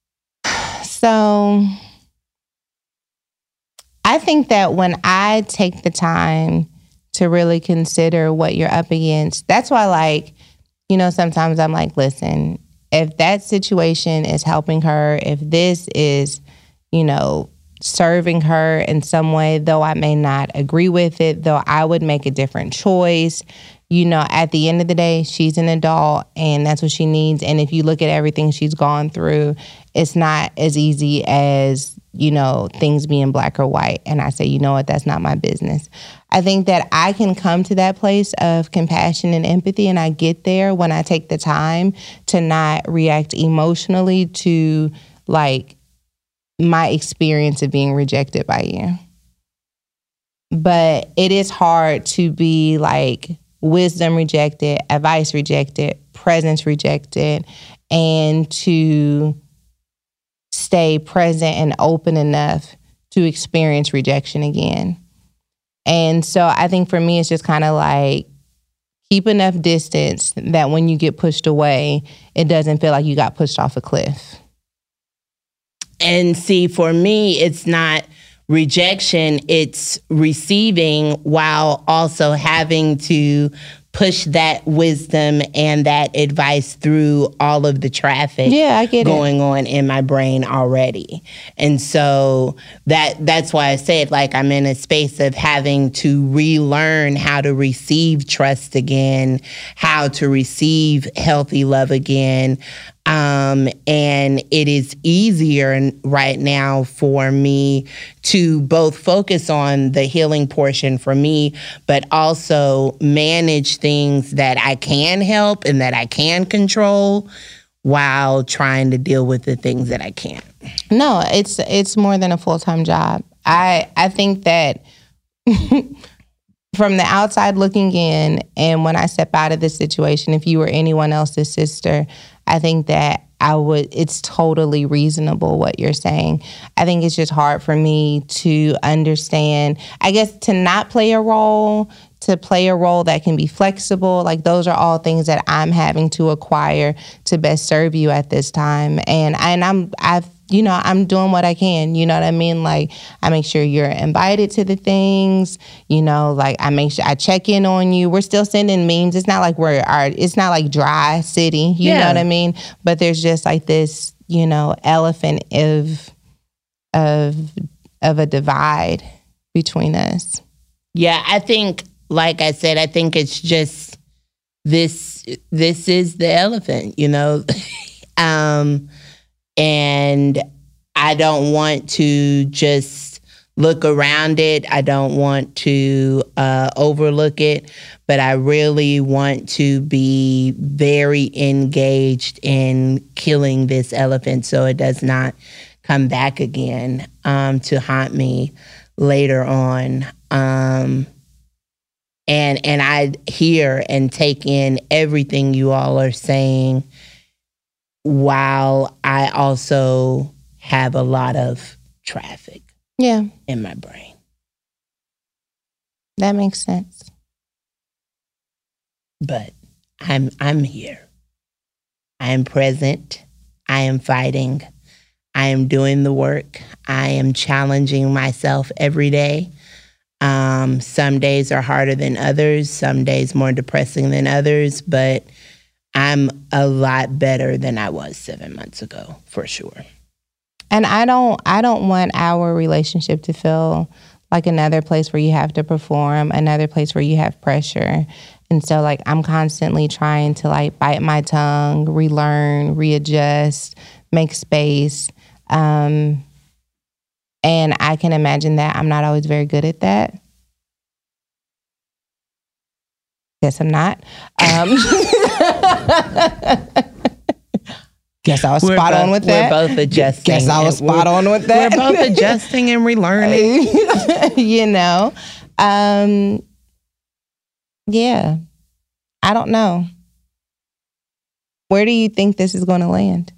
Speaker 6: So I think that when I take the time to really consider what you're up against, that's why, like, you know, sometimes I'm like, listen, if that situation is helping her, if this is, you know, serving her in some way, though I may not agree with it, though I would make a different choice, you know, at the end of the day, she's an adult and that's what she needs. And if you look at everything she's gone through, it's not as easy as, you know, things being black or white. And I say, you know what, that's not my business. I think that I can come to that place of compassion and empathy, and I get there when I take the time to not react emotionally to, like, my experience of being rejected by you. But it is hard to be, like, wisdom rejected, advice rejected, presence rejected, and to stay present and open enough to experience rejection again. And so I think for me, it's just kind of like, keep enough distance that when you get pushed away, it doesn't feel like you got pushed off a cliff.
Speaker 7: And see, for me, it's not rejection, it's receiving while also having to push that wisdom and that advice through all of the traffic
Speaker 6: yeah, I get
Speaker 7: going
Speaker 6: it.
Speaker 7: on in my brain already. And so that that's why I said, like, I'm in a space of having to relearn how to receive trust again, how to receive healthy love again. Um, and it is easier right now for me to both focus on the healing portion for me, but also manage things that I can help and that I can control while trying to deal with the things that I can't.
Speaker 6: No, it's it's more than a full-time job. I I think that from the outside looking in, and when I step out of this situation, if you were anyone else's sister, I think that I would, it's totally reasonable what you're saying. I think it's just hard for me to understand, I guess, to not play a role, to play a role that can be flexible. Like, those are all things that I'm having to acquire to best serve you at this time. And, and I'm, I've, you know, I'm doing what I can, you know what I mean? Like, I make sure you're invited to the things, you know, like I make sure I check in on you. We're still sending memes. It's not like we're, our, it's not like dry city, you
Speaker 7: yeah.
Speaker 6: know what I mean? But there's just like this, you know, elephant of, of, of a divide between us.
Speaker 7: Yeah, I think, like I said, I think it's just this, this is the elephant, you know? um, And I don't want to just look around it. I don't want to uh, overlook it. But I really want to be very engaged in killing this elephant so it does not come back again um, to haunt me later on. Um, and and I hear and take in everything you all are saying, while I also have a lot of traffic
Speaker 6: yeah.
Speaker 7: in my brain.
Speaker 6: That makes sense.
Speaker 7: But I'm I'm here. I am present. I am fighting. I am doing the work. I am challenging myself every day. Um, some days are harder than others. Some days more depressing than others. But I'm a lot better than I was seven months ago, for sure.
Speaker 6: And I don't I don't want our relationship to feel like another place where you have to perform, another place where you have pressure. And so like I'm constantly trying to like bite my tongue, relearn, readjust, make space. Um, and I can imagine that I'm not always very good at that. Guess I'm not. Um, guess I was
Speaker 7: we're
Speaker 6: spot
Speaker 7: both,
Speaker 6: on with that.
Speaker 7: We're both adjusting.
Speaker 6: Guess I was spot on with that.
Speaker 7: We're both adjusting and relearning.
Speaker 6: You know? Um, yeah. I don't know. Where do you think this is going to land?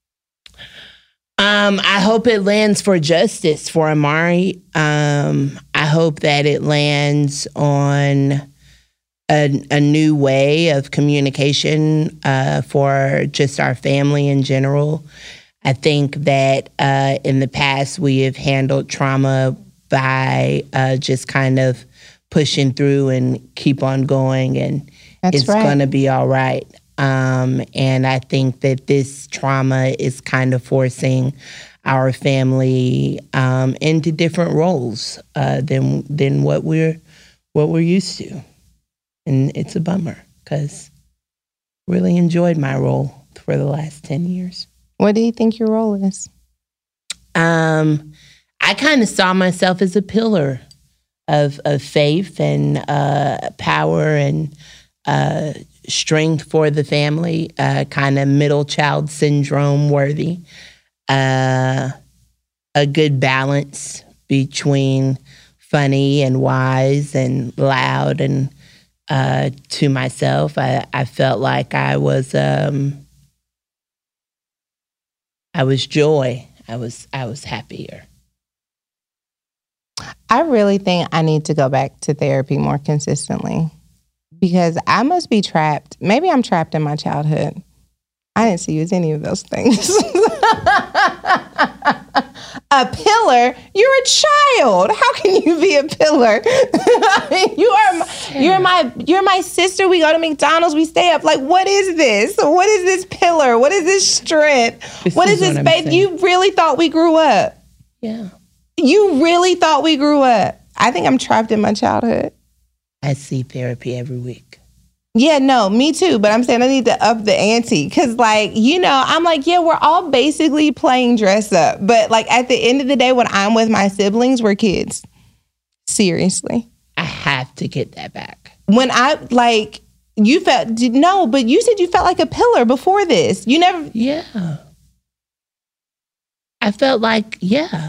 Speaker 7: Um, I hope it lands for justice for Amari. Um, I hope that it lands on a, a new way of communication uh, for just our family in general. I think that uh, in the past we have handled trauma by uh, just kind of pushing through and keep on going, and
Speaker 6: That's
Speaker 7: it's
Speaker 6: right.
Speaker 7: going to be all right. Um, and I think that this trauma is kind of forcing our family um, into different roles uh, than than what we're what we're used to, and it's a bummer because really enjoyed my role for the last ten years.
Speaker 6: What do you think your role is?
Speaker 7: Um, I kind of saw myself as a pillar of of faith and uh, power and uh, strength for the family, uh, kind of middle child syndrome worthy. Uh, a good balance between funny and wise and loud, and uh, to myself, I, I felt like I was um, I was joy. I was I was happier.
Speaker 6: I really think I need to go back to therapy more consistently because I must be trapped. Maybe I'm trapped in my childhood. I didn't see you as any of those things. A pillar? You're a child. How can you be a pillar? you are my, you're my you're my sister. We go to McDonald's. We stay up. Like, what is this? What is this pillar? What is this strength?
Speaker 7: This
Speaker 6: what is,
Speaker 7: is
Speaker 6: this
Speaker 7: what I'm
Speaker 6: faith?
Speaker 7: saying.
Speaker 6: You really thought we grew up?
Speaker 7: Yeah.
Speaker 6: You really thought we grew up? I think I'm trapped in my childhood.
Speaker 7: I see therapy every week.
Speaker 6: Yeah, no, me too. But I'm saying I need to up the ante because, like, you know, I'm like, yeah, we're all basically playing dress up. But, like, at the end of the day, when I'm with my siblings, we're kids. Seriously.
Speaker 7: I have to get that back.
Speaker 6: When I, like, you felt, no, but you said you felt like a pillar before this. You never.
Speaker 7: Yeah. I felt like, yeah.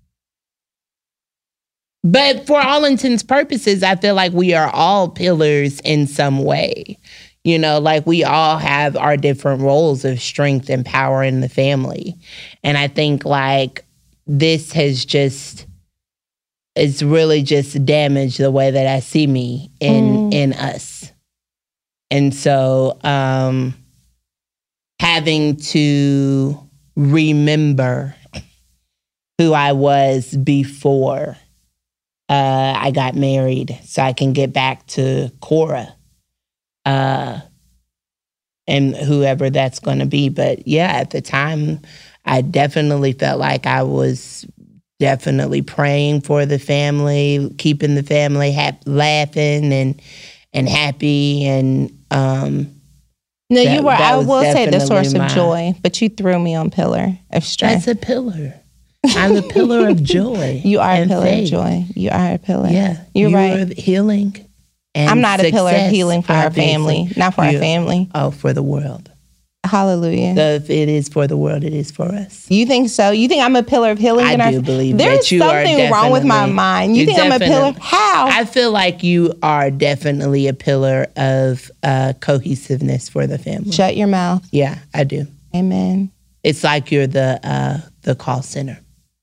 Speaker 7: But for all intents and purposes, I feel like we are all pillars in some way. You know, like we all have our different roles of strength and power in the family. And I think like this has just, it's really just damaged the way that I see me in, mm. in us. And so um, having to remember who I was before Uh, I got married so I can get back to Cora uh, and whoever that's going to be. But yeah, at the time, I definitely felt like I was definitely praying for the family, keeping the family ha- laughing and and happy. And um,
Speaker 6: no,
Speaker 7: that,
Speaker 6: you were, I will say, the source
Speaker 7: my,
Speaker 6: of joy, but you threw me on pillar of strength.
Speaker 7: That's a pillar. I'm a pillar of joy.
Speaker 6: You are a pillar
Speaker 7: faith.
Speaker 6: of joy. You are a pillar.
Speaker 7: Yeah.
Speaker 6: You're
Speaker 7: you
Speaker 6: right.
Speaker 7: Are healing. And
Speaker 6: I'm not
Speaker 7: success,
Speaker 6: a pillar of healing for our family. Not for
Speaker 7: you,
Speaker 6: our family.
Speaker 7: Oh, for the world.
Speaker 6: Hallelujah.
Speaker 7: So if it is for the world, it is for us.
Speaker 6: You think so? You think I'm a pillar of healing?
Speaker 7: I
Speaker 6: in
Speaker 7: do
Speaker 6: our,
Speaker 7: believe
Speaker 6: There's
Speaker 7: that you are
Speaker 6: something wrong with my mind. You think I'm a pillar? How?
Speaker 7: I feel like you are definitely a pillar of uh, cohesiveness for the family.
Speaker 6: Shut your mouth.
Speaker 7: Yeah, I do.
Speaker 6: Amen.
Speaker 7: It's like you're the uh, the call center.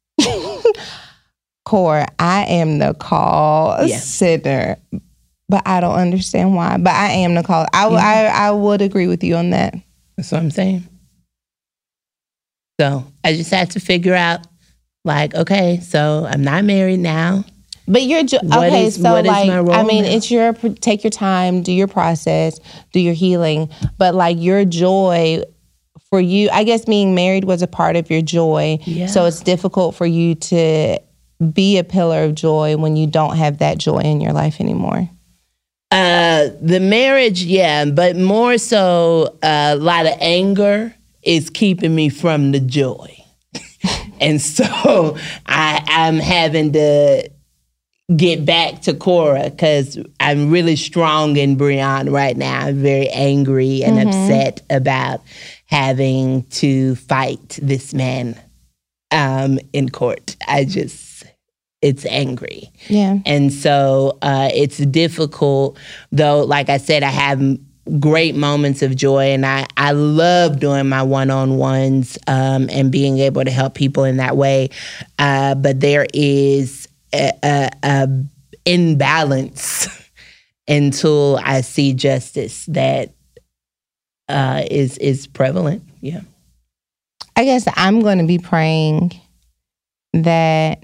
Speaker 6: Core, I am the call yeah. center, but I don't understand why. But I am the call. I, yeah. I I would agree with you on that.
Speaker 7: That's what I'm saying. So I just had to figure out, like, okay, so I'm not married now.
Speaker 6: But you're jo-
Speaker 7: what
Speaker 6: okay.
Speaker 7: Is,
Speaker 6: so
Speaker 7: what
Speaker 6: like,
Speaker 7: is my role
Speaker 6: I mean,
Speaker 7: now?
Speaker 6: it's your take your time, do your process, do your healing. But like your joy. For you, I guess being married was a part of your joy.
Speaker 7: Yeah.
Speaker 6: So it's difficult for you to be a pillar of joy when you don't have that joy in your life anymore?
Speaker 7: Uh, the marriage, yeah, but more so uh, a lot of anger is keeping me from the joy. And so I, I'm having to get back to Cora because I'm really strong in Breon right now. I'm very angry and mm-hmm. upset about having to fight this man um, in court. I just, it's angry.
Speaker 6: Yeah.
Speaker 7: And so uh, it's difficult, though, like I said, I have great moments of joy, and I, I love doing my one-on-ones um, and being able to help people in that way. Uh, but there is a, a, a imbalance until I see justice that uh, is is prevalent. Yeah.
Speaker 6: I guess I'm going to be praying that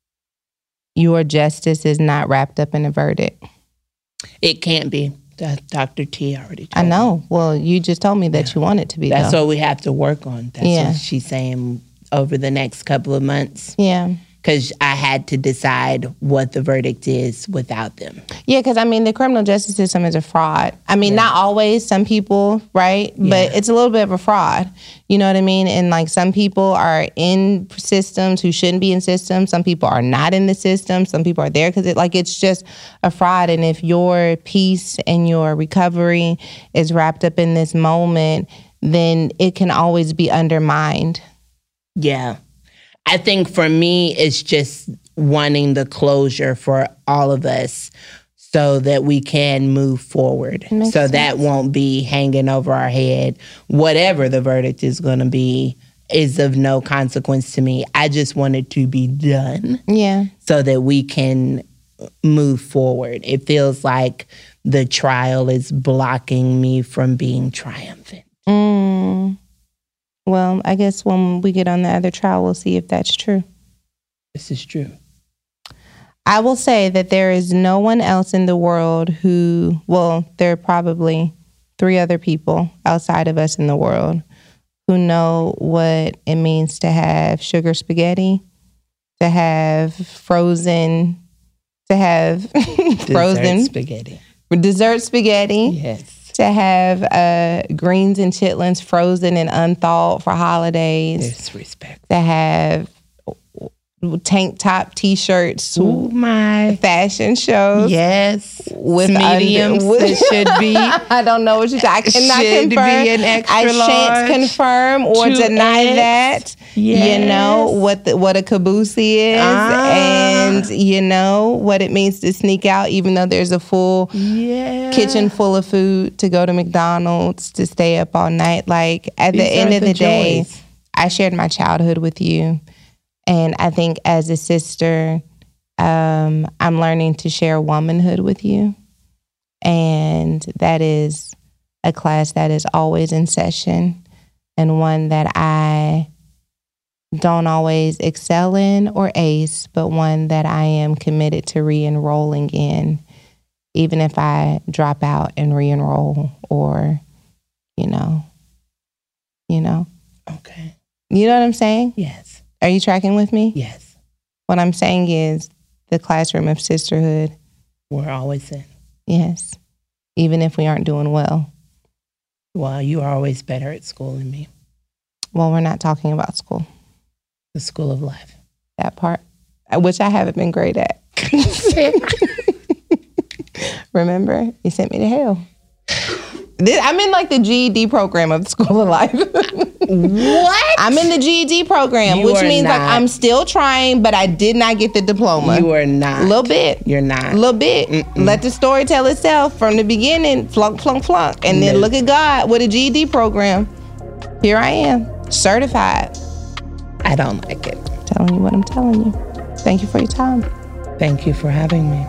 Speaker 6: your justice is not wrapped up in a verdict.
Speaker 7: It can't be. Doctor T already told
Speaker 6: I know.
Speaker 7: me.
Speaker 6: Well, you just told me that yeah. you want it to be.
Speaker 7: That's
Speaker 6: though.
Speaker 7: what we have to work on. That's
Speaker 6: yeah.
Speaker 7: what she's saying over the next couple of months.
Speaker 6: Yeah.
Speaker 7: Because I had to decide what the verdict is without them.
Speaker 6: Yeah, because, I mean, the criminal justice system is a fraud. I mean, yeah. not always, some people, right? Yeah. But it's a little bit of a fraud. You know what I mean? And, like, some people are in systems who shouldn't be in systems. Some people are not in the system. Some people are there because, it, like, it's just a fraud. And if your peace and your recovery is wrapped up in this moment, then it can always be undermined.
Speaker 7: Yeah. I think for me, it's just wanting the closure for all of us so that we can move forward. So sense. That won't be hanging over our head. Whatever the verdict is going to be is of no consequence to me. I just want it to be done.
Speaker 6: Yeah.
Speaker 7: So that we can move forward. It feels like the trial is blocking me from being triumphant.
Speaker 6: Mm. Well, I guess when we get on the other trial, we'll see if that's true.
Speaker 7: This is true.
Speaker 6: I will say that there is no one else in the world who, well, there are probably three other people outside of us in the world who know what it means to have sugar spaghetti, to have frozen, to have frozen
Speaker 7: dessert spaghetti.
Speaker 6: Dessert spaghetti.
Speaker 7: Yes.
Speaker 6: To have uh, greens and chitlins frozen and unthawed for holidays.
Speaker 7: Disrespect.
Speaker 6: To have tank top T-shirts.
Speaker 7: Ooh, my.
Speaker 6: Fashion shows.
Speaker 7: Yes.
Speaker 6: With
Speaker 7: mediums
Speaker 6: under, with,
Speaker 7: that should be.
Speaker 6: I don't know what you I cannot
Speaker 7: should
Speaker 6: confirm.
Speaker 7: Be an extra
Speaker 6: I
Speaker 7: large.
Speaker 6: Shan't confirm or deny that.
Speaker 7: Yes.
Speaker 6: You know what the, what a caboose is,
Speaker 7: ah.
Speaker 6: and you know what it means to sneak out, even though there's a full
Speaker 7: yeah.
Speaker 6: kitchen full of food, to go to McDonald's, to stay up all night. Like at
Speaker 7: These
Speaker 6: the end of the, the day,
Speaker 7: joys.
Speaker 6: I shared my childhood with you, and I think as a sister, um, I'm learning to share womanhood with you, and that is a class that is always in session, and one that I don't always excel in or ace, but one that I am committed to re-enrolling in, even if I drop out and re-enroll or, you know, you know.
Speaker 7: Okay.
Speaker 6: You know what I'm saying?
Speaker 7: Yes.
Speaker 6: Are you tracking with me?
Speaker 7: Yes.
Speaker 6: What I'm saying is the classroom of sisterhood.
Speaker 7: We're always in.
Speaker 6: Yes. Even if we aren't doing well.
Speaker 7: Well, you are always better at school than me.
Speaker 6: Well, we're not talking about school.
Speaker 7: The school of life.
Speaker 6: That part, which I haven't been great at. Remember, you sent me to hell. I'm in like the G E D program of the School of Life.
Speaker 7: What?
Speaker 6: I'm in the G E D program,
Speaker 7: You
Speaker 6: which
Speaker 7: are
Speaker 6: means
Speaker 7: not.
Speaker 6: like I'm still trying, but I did not get the diploma.
Speaker 7: You are not.
Speaker 6: A little bit.
Speaker 7: You're not.
Speaker 6: A little bit.
Speaker 7: Mm-mm.
Speaker 6: Let the story tell itself from the beginning. Flunk, flunk, flunk. And then
Speaker 7: No.
Speaker 6: look at God with a G E D program. Here I am, certified.
Speaker 7: I don't like it.
Speaker 6: Telling you what I'm telling you. Thank you for your time.
Speaker 7: Thank you for having me.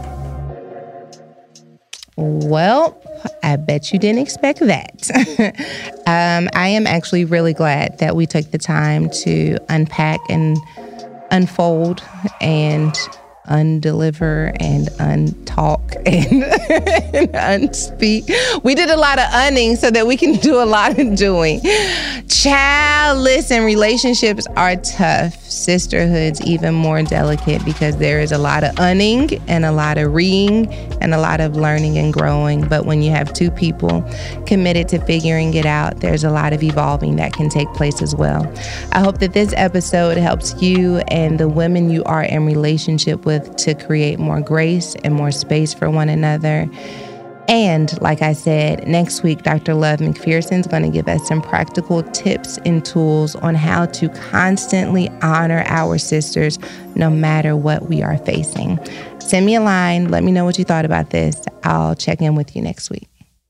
Speaker 6: Well, I bet you didn't expect that. um, I am actually really glad that we took the time to unpack and unfold and undeliver and untalk and, and unspeak. We did a lot of unning so that we can do a lot of doing. Child, listen, relationships are tough. sisterhood's even more delicate because there is a lot of unning and a lot of reing and a lot of learning and growing. But when you have two people committed to figuring it out, there's a lot of evolving that can take place as well. I hope that this episode helps you and the women you are in relationship with to create more grace and more space for one another. And like I said, next week, Doctor Love McPherson is going to give us some practical tips and tools on how to constantly honor our sisters no matter what we are facing. Send me a line. Let me know what you thought about this. I'll check in with you next week.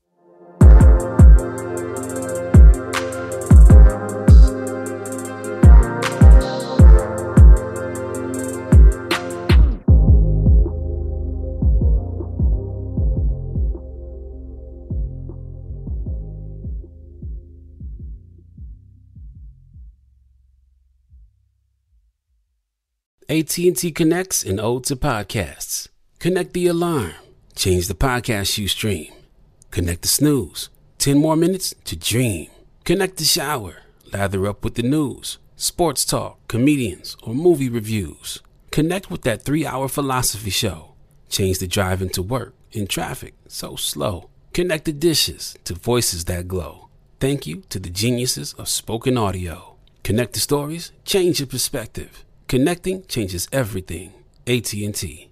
Speaker 8: A T and T connects an ode to podcasts. Connect the alarm. Change the podcast you stream. Connect the snooze. Ten more minutes to dream. Connect the shower. Lather up with the news, sports talk, comedians, or movie reviews. Connect with that three-hour philosophy show. Change the drive into work in traffic so slow. Connect the dishes to voices that glow. Thank you to the geniuses of spoken audio. Connect the stories. Change your perspective. Connecting changes everything. A T and T.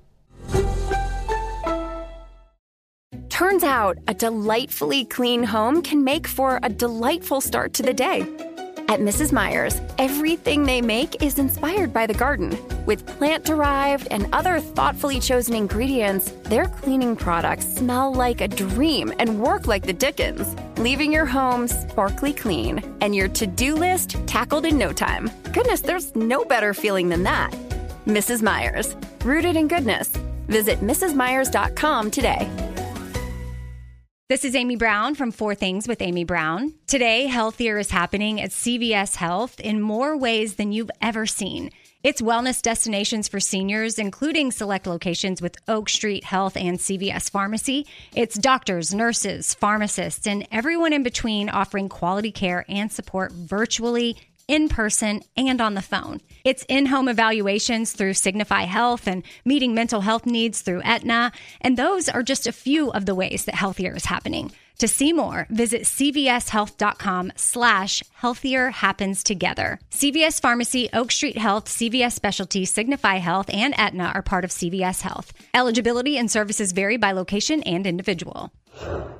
Speaker 9: Turns out a delightfully clean home can make for a delightful start to the day. At Missus Meyer's, everything they make is inspired by the garden. With plant-derived and other thoughtfully chosen ingredients, their cleaning products smell like a dream and work like the Dickens, leaving your home sparkly clean and your to-do list tackled in no time. Goodness, there's no better feeling than that. Missus Meyer's, rooted in goodness. Visit missus myers dot com today.
Speaker 10: This is Amy Brown from Four Things with Amy Brown. Today, Healthier is happening at C V S Health in more ways than you've ever seen. It's wellness destinations for seniors, including select locations with Oak Street Health and C V S Pharmacy. It's doctors, nurses, pharmacists, and everyone in between offering quality care and support virtually, in person, and on the phone. It's in-home evaluations through Signify Health and meeting mental health needs through Aetna. And those are just a few of the ways that Healthier is happening. To see more, visit cvshealth.com slash healthier happens together. C V S Pharmacy, Oak Street Health, C V S Specialty, Signify Health, and Aetna are part of C V S Health. Eligibility and services vary by location and individual.